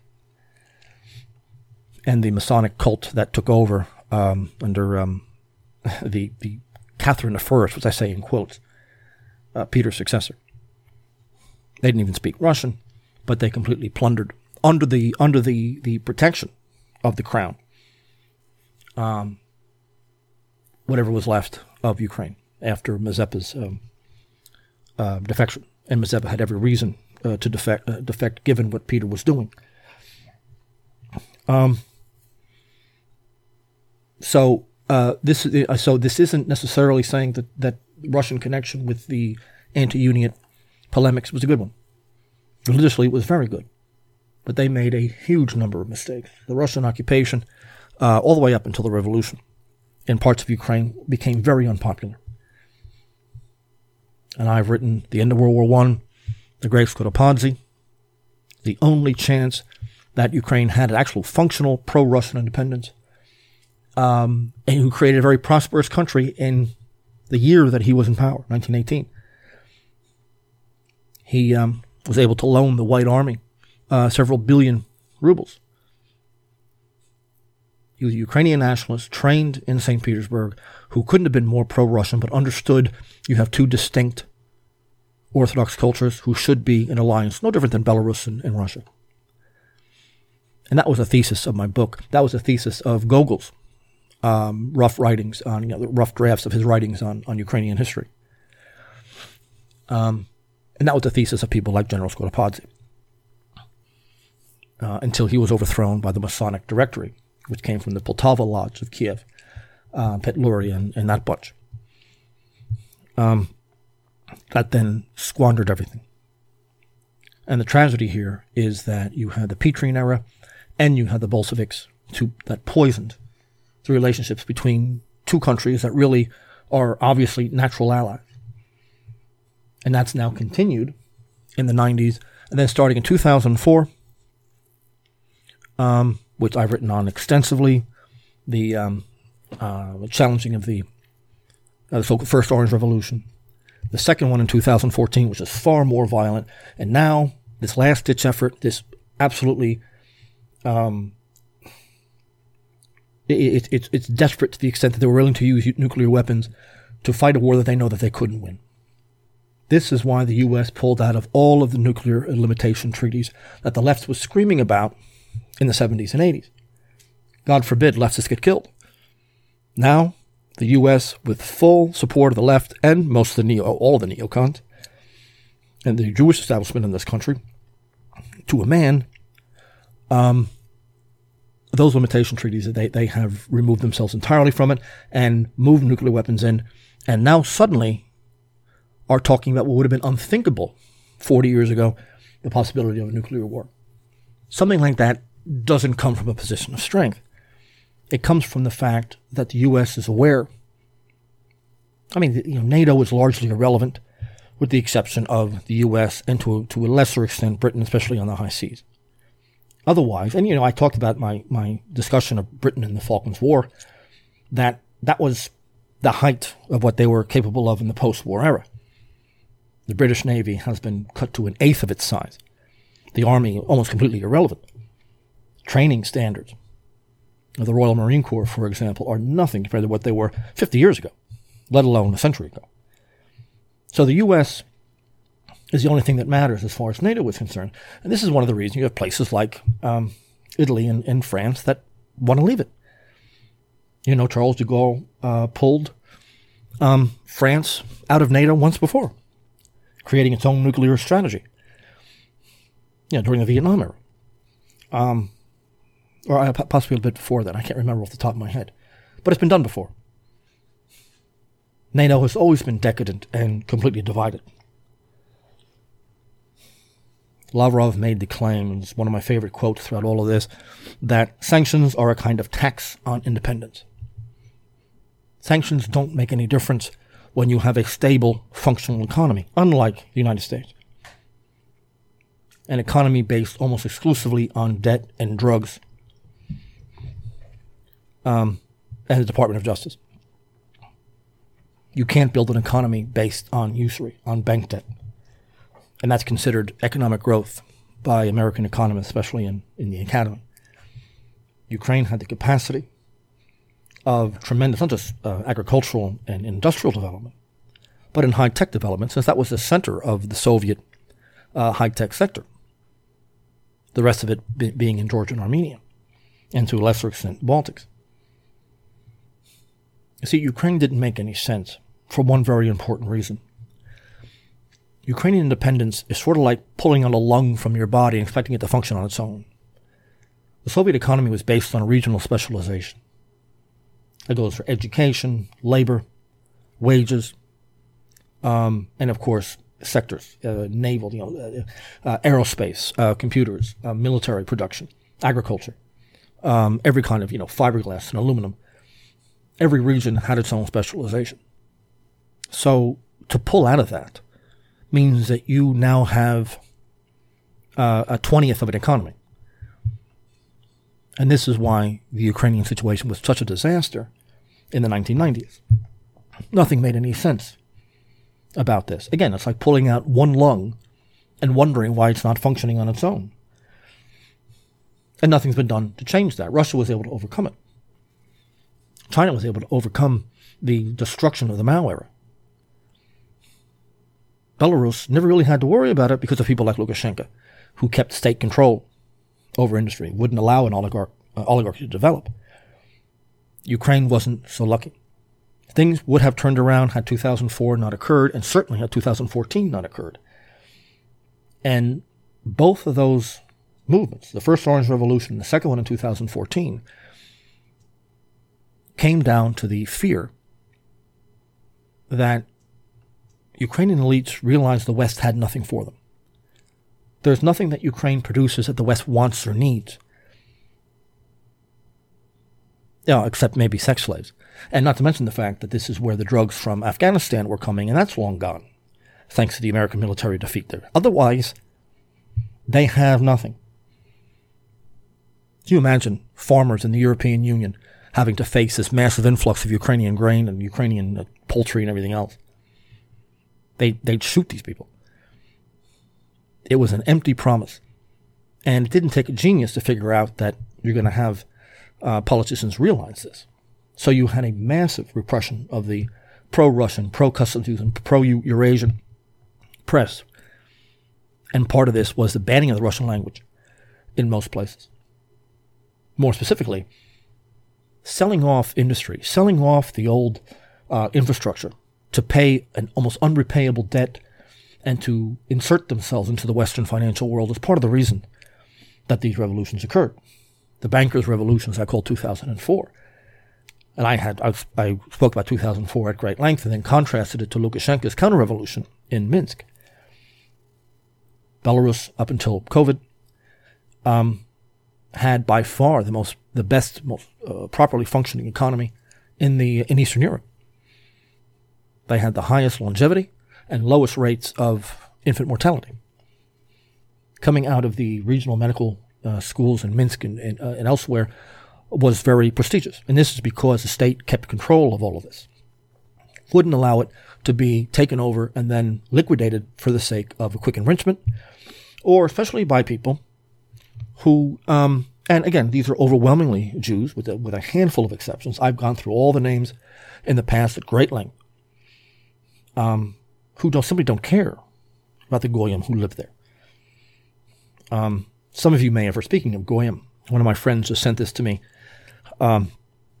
and the Masonic cult that took over um, under um, the, the Catherine the First, which I say in quotes, Uh, Peter's successor. They didn't even speak Russian, but they completely plundered under the under the, the protection of the crown um, whatever was left of Ukraine after Mazeppa's um, uh, defection. And Mazeppa had every reason uh, to defect, uh, defect given what Peter was doing. Um. So uh, this uh, so this isn't necessarily saying that that Russian connection with the anti-Uniate polemics was a good one. Religiously, it was very good. But they made a huge number of mistakes. The Russian occupation, uh, all the way up until the revolution, in parts of Ukraine, became very unpopular. And I've written The End of World War One, The Great Skoropadze, the only chance that Ukraine had an actual functional pro-Russian independence, um, and who created a very prosperous country in the year that he was in power, nineteen eighteen. He um, was able to loan the White Army uh, several billion rubles He was a Ukrainian nationalist trained in Saint Petersburg who couldn't have been more pro-Russian, but understood you have two distinct Orthodox cultures who should be in alliance, no different than Belarus and, and Russia. And that was a thesis of my book. That was a thesis of Gogol's um, rough writings on, you know, the rough drafts of his writings on, on Ukrainian history. Um, and that was the thesis of people like General Skoropadze, uh, until he was overthrown by the Masonic Directory, which came from the Poltava Lodge of Kiev, uh, Petluri and, and that bunch. Um, that then squandered everything. And the tragedy here is that you had the Petrine era and you had the Bolsheviks to, that poisoned the relationships between two countries that really are obviously natural allies. And that's now continued in the nineties. And then starting in two thousand four, um, which I've written on extensively, the um, uh, challenging of the, uh, the so-called First Orange Revolution. The second one in two thousand fourteen, which is far more violent. And now, this last-ditch effort, this absolutely, um, it, it, it's desperate to the extent that they were willing to use nuclear weapons to fight a war that they know that they couldn't win. This is why the U S pulled out of all of the nuclear limitation treaties that the left was screaming about in the seventies and eighties. God forbid leftists get killed. Now, the U S, with full support of the left and most of the neo, all of the neocons, and the Jewish establishment in this country, to a man, um, those limitation treaties, they, they have removed themselves entirely from it and moved nuclear weapons in, and now suddenly are talking about what would have been unthinkable forty years ago, the possibility of a nuclear war. Something like that doesn't come from a position of strength. It comes from the fact that the U S is aware. I mean, you know, NATO is largely irrelevant, with the exception of the U S and to, to a lesser extent Britain, especially on the high seas. Otherwise, and you know, I talked about my, my discussion of Britain in the Falklands War, that that was the height of what they were capable of in the post-war era. The British Navy has been cut to an eighth of its size. The Army, almost completely irrelevant. Training standards of the Royal Marine Corps, for example, are nothing compared to what they were fifty years ago, let alone a century ago. So the U S is the only thing that matters as far as NATO is concerned. And this is one of the reasons you have places like um, Italy and, and France that want to leave it. You know, Charles de Gaulle uh, pulled um, France out of NATO once before, creating its own nuclear strategy. You know, during the Vietnam era. Um, or possibly a bit before that. I can't remember off the top of my head. But it's been done before. NATO has always been decadent and completely divided. Lavrov made the claim, and it's one of my favorite quotes throughout all of this, that sanctions are a kind of tax on independence. Sanctions don't make any difference when you have a stable, functional economy, unlike the United States. An economy based almost exclusively on debt and drugs, um, and the Department of Justice. You can't build an economy based on usury, on bank debt. And that's considered economic growth by American economists, especially in, in the academy. Ukraine had the capacity of tremendous, not just uh, agricultural and industrial development, but in high-tech development, since that was the center of the Soviet uh, high-tech sector. The rest of it be, being in Georgia and Armenia, and to a lesser extent, Baltics. You see, Ukraine didn't make any sense for one very important reason. Ukrainian independence is sort of like pulling out a lung from your body and expecting it to function on its own. The Soviet economy was based on regional specialization. That goes for education, labor, wages, um, and of course, sectors, uh, naval, you know, uh, uh, aerospace, uh, computers, uh, military production, agriculture, um, every kind of, you know, fiberglass and aluminum. Every region had its own specialization. So to pull out of that means that you now have uh, a twentieth of an economy. And this is why the Ukrainian situation was such a disaster in the nineteen nineties. Nothing made any sense about this. Again, it's like pulling out one lung and wondering why it's not functioning on its own. And nothing's been done to change that. Russia was able to overcome it. China was able to overcome the destruction of the Mao era. Belarus never really had to worry about it because of people like Lukashenko, who kept state control over industry, wouldn't allow an oligarch, uh, oligarchy to develop. Ukraine wasn't so lucky. Things would have turned around had two thousand four not occurred, and certainly had two thousand fourteen not occurred. And both of those movements, the first Orange Revolution, the second one in two thousand fourteen, came down to the fear that Ukrainian elites realized the West had nothing for them. There's nothing that Ukraine produces that the West wants or needs. Yeah, except maybe sex slaves. And not to mention the fact that this is where the drugs from Afghanistan were coming, and that's long gone, thanks to the American military defeat there. Otherwise, they have nothing. Can you imagine farmers in the European Union having to face this massive influx of Ukrainian grain and Ukrainian uh, poultry and everything else? They, they'd shoot these people. It was an empty promise. And it didn't take a genius to figure out that you're going to have uh, politicians realize this. So you had a massive repression of the pro-Russian, pro-customs and pro-Eurasian press. And part of this was the banning of the Russian language in most places. More specifically, selling off industry, selling off the old uh, infrastructure to pay an almost unrepayable debt and to insert themselves into the Western financial world is part of the reason that these revolutions occurred. The bankers' revolutions I call two thousand four. And I had I, I spoke about two thousand four at great length and then contrasted it to Lukashenko's counter-revolution in Minsk. Belarus, up until COVID, um, had by far the most, the best, most uh, properly functioning economy in the in Eastern Europe. They had the highest longevity and lowest rates of infant mortality. Coming out of the regional medical uh, schools in Minsk and, and, uh, and elsewhere was very prestigious. And this is because the state kept control of all of this. Wouldn't allow it to be taken over and then liquidated for the sake of a quick enrichment, or especially by people who, um, and again, these are overwhelmingly Jews with a, with a handful of exceptions. I've gone through all the names in the past at great length, um, who don't, simply don't care about the Goyim who live there. Um, some of you may have heard, speaking of Goyim, one of my friends just sent this to me. Um,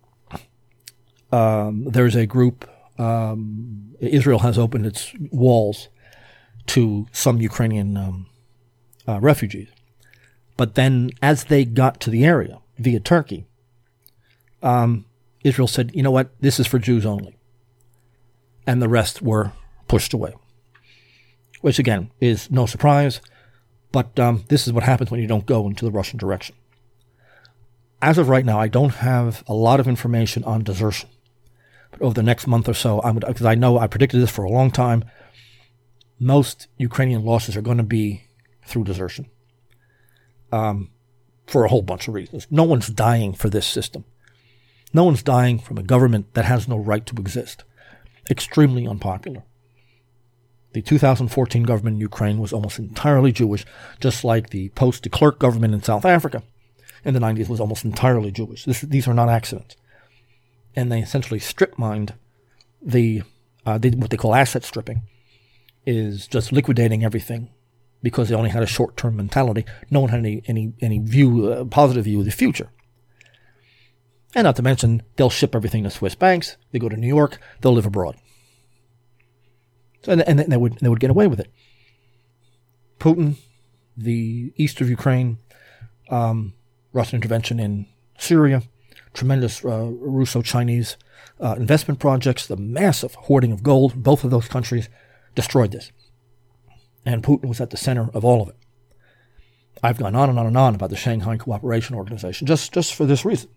um, there's a group, um, Israel has opened its walls to some Ukrainian um, uh, refugees. But then as they got to the area via Turkey, um, Israel said, you know what, this is for Jews only. And the rest were pushed away. Which, again, is no surprise. But um, this is what happens when you don't go into the Russian direction. As of right now, I don't have a lot of information on desertion. But over the next month or so, I'm because I know I predicted this for a long time, most Ukrainian losses are going to be through desertion. Um, for a whole bunch of reasons. No one's dying for this system. No one's dying from a government that has no right to exist. Extremely unpopular. The two thousand fourteen government in Ukraine was almost entirely Jewish, just like the post-de Klerk government in South Africa in the nineties was almost entirely Jewish. This, these are not accidents. And they essentially strip-mined the, uh, they, what they call asset stripping, is just liquidating everything because they only had a short-term mentality. No one had any any any view, uh, positive view of the future. And not to mention, they'll ship everything to Swiss banks. They go to New York. They'll live abroad. So, and, and they would they would get away with it. Putin, the east of Ukraine, um, Russian intervention in Syria, tremendous uh, Russo-Chinese uh, investment projects, the massive hoarding of gold, both of those countries destroyed this. And Putin was at the center of all of it. I've gone on and on and on about the Shanghai Cooperation Organization, just, just for this reason.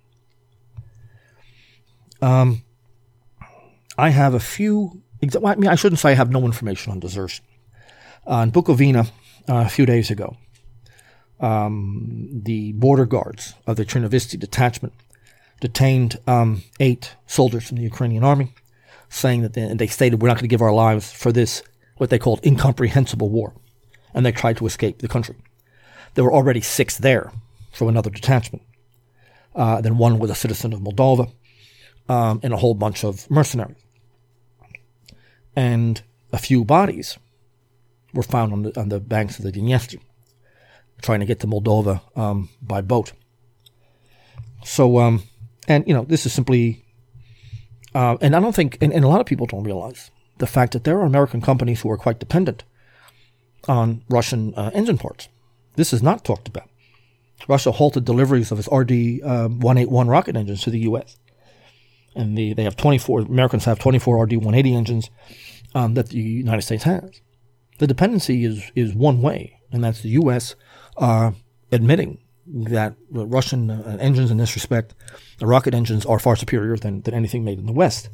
Um, I have a few... I mean, I shouldn't say I have no information on desertion. Uh, in Bukovina, uh, a few days ago, um, the border guards of the Chernovisti detachment detained um, eight soldiers from the Ukrainian army, saying that they, and they stated, we're not going to give our lives for this, what they called incomprehensible war. And they tried to escape the country. There were already six there from another detachment. Uh, then one was a citizen of Moldova. um, and a whole bunch of mercenaries. And a few bodies were found on the, on the banks of the Dniester, trying to get to Moldova um, by boat. So, um, and, you know, this is simply, uh, and I don't think, and, and a lot of people don't realize the fact that there are American companies who are quite dependent on Russian uh, engine parts. This is not talked about. Russia halted deliveries of its R D one eighty-one rocket engines to the U S. And the, they have twenty-four, Americans have twenty-four R D one eighty engines um, that the United States has. The dependency is, is one way, and that's the U S uh, admitting that the Russian uh, engines in this respect, the rocket engines, are far superior than, than anything made in the West.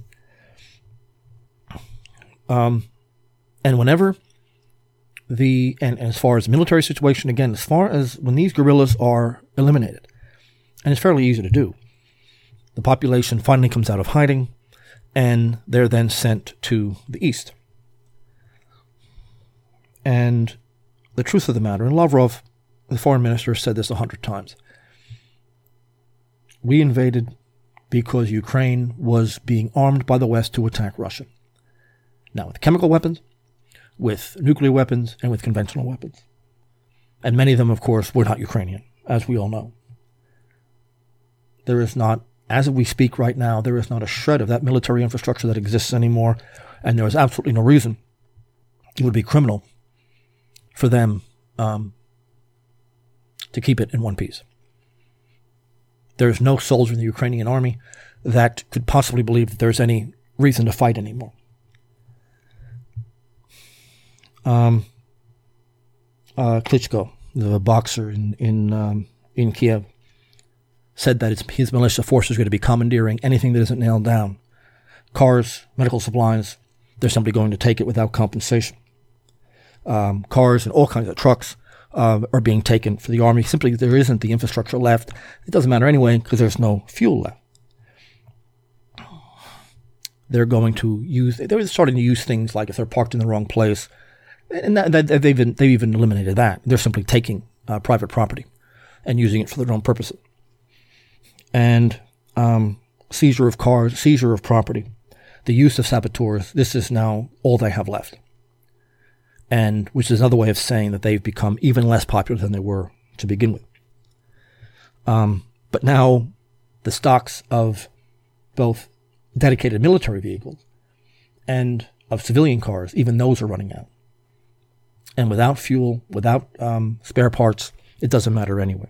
Um, and whenever the, and, and as far as the military situation, again, as far as when these guerrillas are eliminated, and it's fairly easy to do, the population finally comes out of hiding, and they're then sent to the east. And the truth of the matter, and Lavrov, the foreign minister, said this a hundred times, we invaded because Ukraine was being armed by the West to attack Russia. Now, with chemical weapons, with nuclear weapons, and with conventional weapons. And many of them, of course, were not Ukrainian, as we all know. There is not, as we speak right now, there is not a shred of that military infrastructure that exists anymore, and there is absolutely no reason. It would be criminal for them um, to keep it in one piece. There is no soldier in the Ukrainian army that could possibly believe that there's any reason to fight anymore. Um, uh, Klitschko, the boxer in in um, in Kiev, said that it's, his militia force is going to be commandeering anything that isn't nailed down. Cars, medical supplies, they're simply going to take it without compensation. Um, cars and all kinds of trucks uh, are being taken for the army. Simply, there isn't the infrastructure left. It doesn't matter anyway because there's no fuel left. They're going to use, they're starting to use things like if they're parked in the wrong place, and that, that, they've, even, they've even eliminated that. They're simply taking uh, private property and using it for their own purposes. And um, seizure of cars, seizure of property, the use of saboteurs, this is now all they have left. And which is another way of saying that they've become even less popular than they were to begin with. Um, but now the stocks of both dedicated military vehicles and of civilian cars, even those are running out. And without fuel, without um, spare parts, it doesn't matter anyway.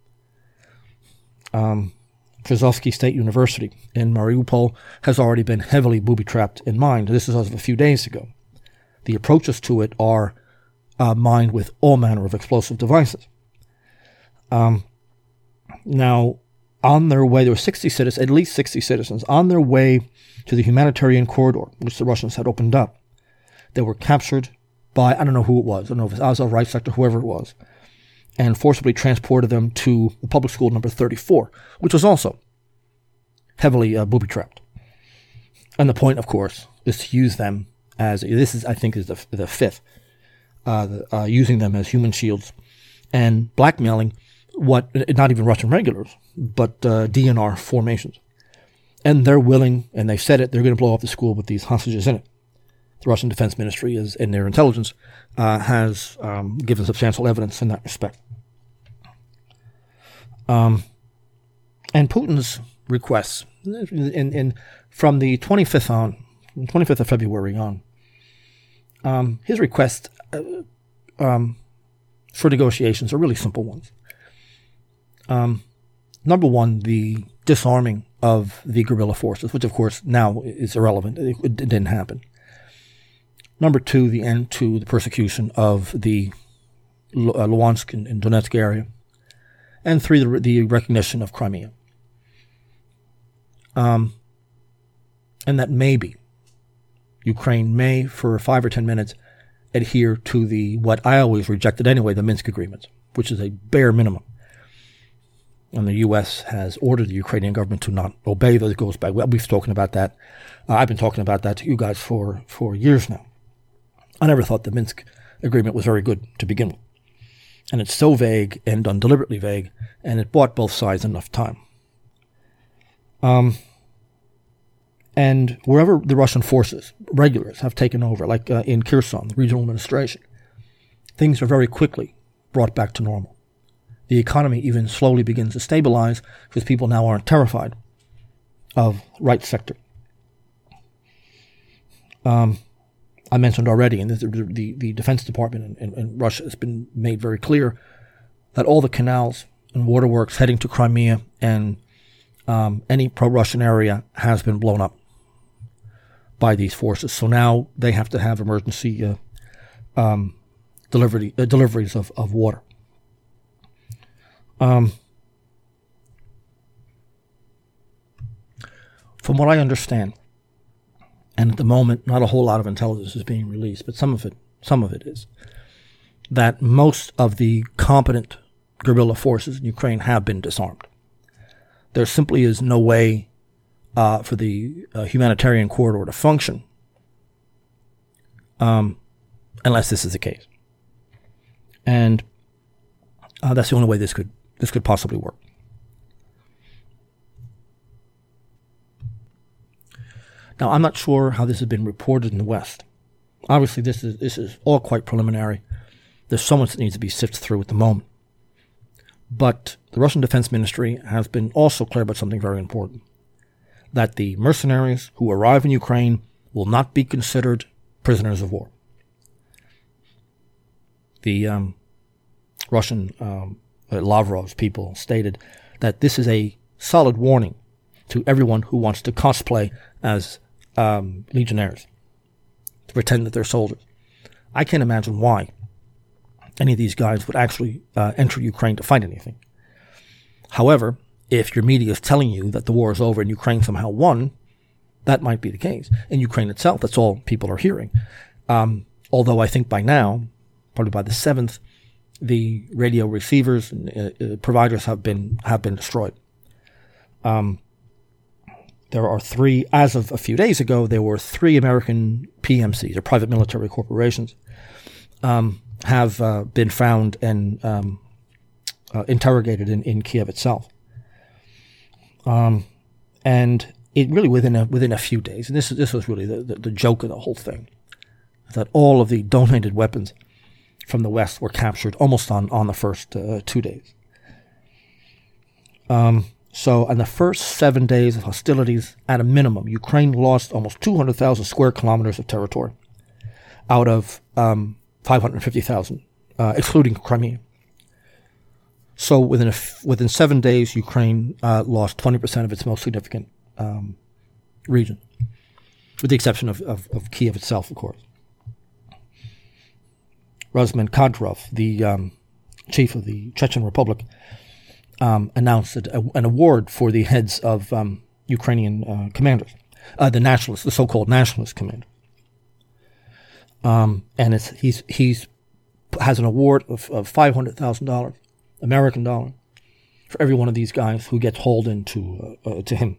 Um, Kazovsky State University in Mariupol has already been heavily booby-trapped and mined. This is as of a few days ago. The approaches to it are uh, mined with all manner of explosive devices. Um, now, on their way, there were sixty citizens, at least sixty citizens, on their way to the humanitarian corridor, which the Russians had opened up. They were captured by, I don't know who it was, I don't know if it was Azov, Right Sector, whoever it was, and forcibly transported them to the public school number thirty-four, which was also heavily uh, booby-trapped. And the point, of course, is to use them as, this is, I think, is the, the fifth, uh, the, uh, using them as human shields and blackmailing what, not even Russian regulars, but uh, D N R formations. And they're willing, and they've said it, they're going to blow up the school with these hostages in it. The Russian Defense Ministry is, and their intelligence uh, has um, given substantial evidence in that respect. Um, and Putin's requests, in, in, from the twenty-fifth on, twenty-fifth of February on, um, his requests uh, um, for negotiations are really simple ones. Um, number one, the disarming of the guerrilla forces, which of course now is irrelevant. It, it didn't happen. Number two, the end to the persecution of the uh, Luhansk and, and Donetsk area. And three, the, the recognition of Crimea. Um, and that maybe Ukraine may, for five or ten minutes, adhere to the, what I always rejected anyway, the Minsk agreements, which is a bare minimum. And the U S has ordered the Ukrainian government to not obey those. It goes back. Well, we've spoken about that. Uh, I've been talking about that to you guys for, for years now. I never thought the Minsk agreement was very good to begin with. And it's so vague and done deliberately vague, and it bought both sides enough time. Um, And wherever the Russian forces, regulars, have taken over, like uh, in Kherson, the regional administration, things are very quickly brought back to normal. The economy even slowly begins to stabilize because people now aren't terrified of right sector. Um, I mentioned already, and the, the, the Defense Department in, in, in Russia has been made very clear that all the canals and waterworks heading to Crimea and um, any pro-Russian area has been blown up by these forces. So now they have to have emergency uh, um, delivery, uh, deliveries of, of water. Um, from what I understand, and at the moment, not a whole lot of intelligence is being released, but some of it, some of it is, that most of the competent guerrilla forces in Ukraine have been disarmed. There simply is no way uh, for the uh, humanitarian corridor to function um, unless this is the case. And uh, that's the only way this could this could possibly work. Now, I'm not sure how this has been reported in the West. Obviously, this is this is all quite preliminary. There's so much that needs to be sifted through at the moment. But the Russian Defense Ministry has been also clear about something very important, that the mercenaries who arrive in Ukraine will not be considered prisoners of war. The um, Russian um, uh, Lavrov's people stated that this is a solid warning to everyone who wants to cosplay as um, legionnaires, to pretend that they're soldiers. I can't imagine why any of these guys would actually uh, enter Ukraine to fight anything. However, if your media is telling you that the war is over and Ukraine somehow won, that might be the case. In Ukraine itself, that's all people are hearing. Um, although I think by now, probably by the seventh, the radio receivers and uh, uh, providers have been have been destroyed. Um, there are three, as of a few days ago, there were three American P M Cs, or private military corporations, um, have uh, been found and um, uh, interrogated in, in Kiev itself. Um, and it really within a within a few days, and this this was really the, the, the joke of the whole thing, that all of the donated weapons from the West were captured almost on, on the first uh, two days. Um, so in the first seven days of hostilities, at a minimum, Ukraine lost almost two hundred thousand square kilometers of territory out of um, five hundred fifty thousand, uh, excluding Crimea. So within a f- within seven days, Ukraine uh, lost twenty percent of its most significant um, region, with the exception of, of, of Kiev itself, of course. Razman Kadyrov, the um, chief of the Chechen Republic, um, announced a, an award for the heads of um, Ukrainian uh, commanders, uh, the nationalists, the so-called nationalist commander. Um, and it's he's he's has an award of, of five hundred thousand dollars, American dollar, for every one of these guys who gets hauled into uh, uh, to him.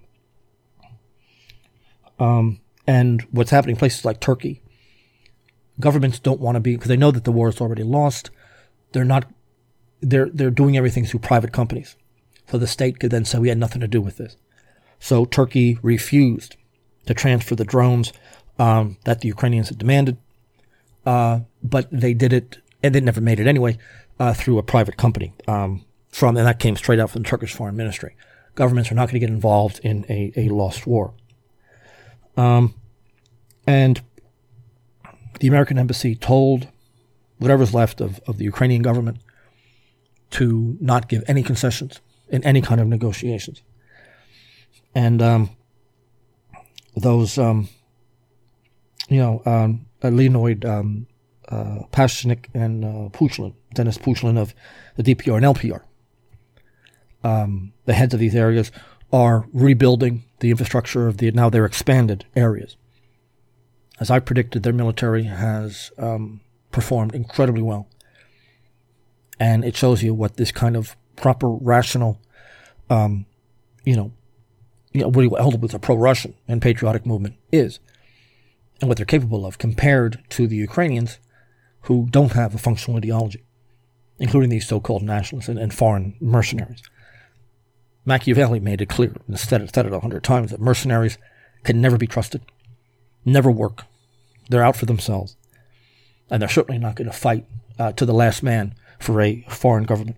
Um, and what's happening in places like Turkey, governments don't want to be, because they know that the war is already lost. They're not. They're they're doing everything through private companies, so the state could then say we had nothing to do with this. So Turkey refused to transfer the drones um, that the Ukrainians had demanded, uh, but they did it, and they never made it anyway, uh, through a private company. Um, from and that came straight out from the Turkish Foreign Ministry. Governments are not going to get involved in a, a lost war. Um, and the American embassy told whatever's left of, of the Ukrainian government to not give any concessions in any kind of negotiations. And um, those, um, you know, um, Leonid um, uh, Pashchnik and uh, Pushilin, Dennis Pushilin of the D P R and L P R, um, the heads of these areas, are rebuilding the infrastructure of the now their expanded areas. As I predicted, their military has um, performed incredibly well. And it shows you what this kind of proper, rational, um, you know, you know, what ultimately a pro-Russian and patriotic movement is, and what they're capable of compared to the Ukrainians who don't have a functional ideology, including these so-called nationalists and, and foreign mercenaries. Machiavelli made it clear, and said it, said it a hundred times, that mercenaries can never be trusted, never work. They're out for themselves. And they're certainly not going to fight uh, to the last man for a foreign government.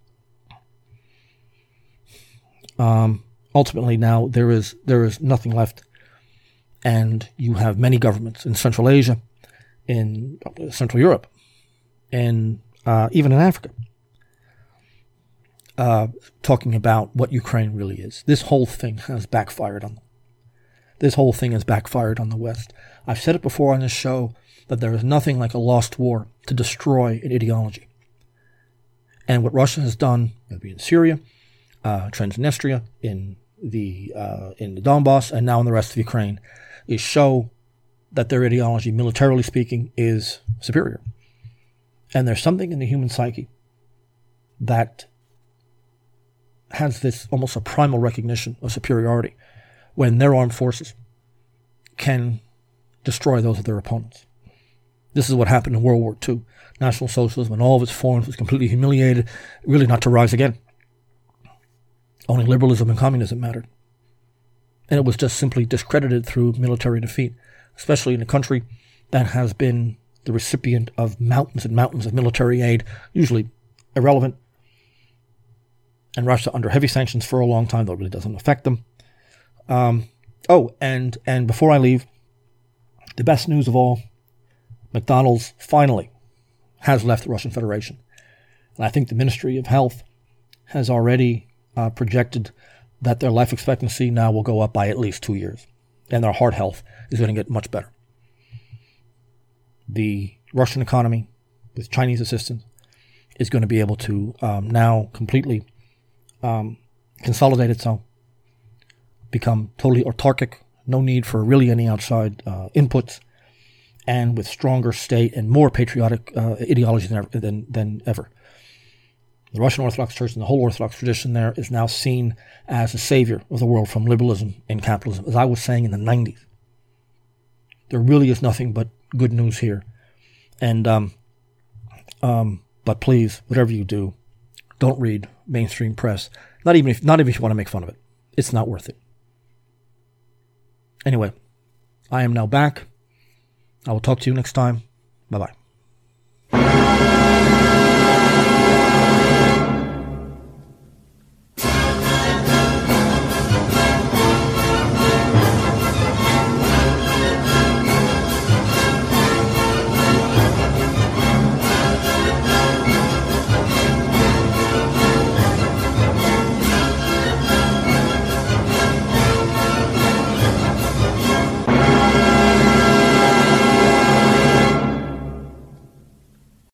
Um, ultimately, now there is there is nothing left. And you have many governments in Central Asia, in Central Europe, and uh, even in Africa, uh, talking about what Ukraine really is. This whole thing has backfired on them. This whole thing has backfired on the West. I've said it before on this show that there is nothing like a lost war to destroy an ideology. And what Russia has done, maybe in Syria, uh, Transnistria, in the uh, in the Donbass, and now in the rest of Ukraine, is show that their ideology, militarily speaking, is superior. And there's something in the human psyche that has this almost a primal recognition of superiority when their armed forces can destroy those of their opponents. This is what happened in World War Two. National Socialism in all of its forms was completely humiliated, really not to rise again. Only liberalism and communism mattered. And it was just simply discredited through military defeat, especially in a country that has been the recipient of mountains and mountains of military aid, usually irrelevant. And Russia under heavy sanctions for a long time, though it really doesn't affect them. Um, oh, and, and before I leave, the best news of all, McDonald's finally has left the Russian Federation. And I think the Ministry of Health has already uh, projected that their life expectancy now will go up by at least two years. And their heart health is going to get much better. The Russian economy, with Chinese assistance, is going to be able to um, now completely um, consolidate itself, become totally autarkic, no need for really any outside uh, inputs, and with stronger state and more patriotic uh, ideology than ever, than, than ever. The Russian Orthodox Church and the whole Orthodox tradition there is now seen as a savior of the world from liberalism and capitalism. As I was saying in the nineties, there really is nothing but good news here. And, um, um, but please, whatever you do, don't read mainstream press. Not even if, not even if you want to make fun of it. It's not worth it. Anyway, I am now back. I will talk to you next time. Bye-bye.